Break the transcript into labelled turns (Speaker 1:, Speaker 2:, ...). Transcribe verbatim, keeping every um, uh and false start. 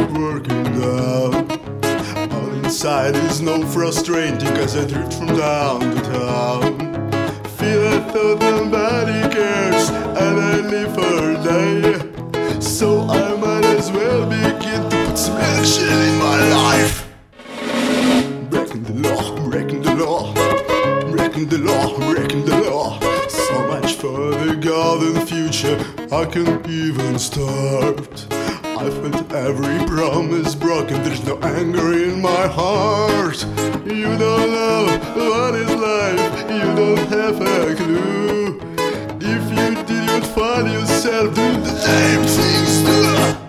Speaker 1: working out. All inside is no frustrating, cause I drift from town to town. Feel I thought nobody cares, and I live for a day. So I might as well begin to put some action in my life. Breaking the law, breaking the law, breaking the law, breaking the law. So much for the golden future, I can't even start. I felt every promise broken, there's no anger in my heart. You don't know what is life, you don't have a clue. If you did, you'd find yourself doing the same things too.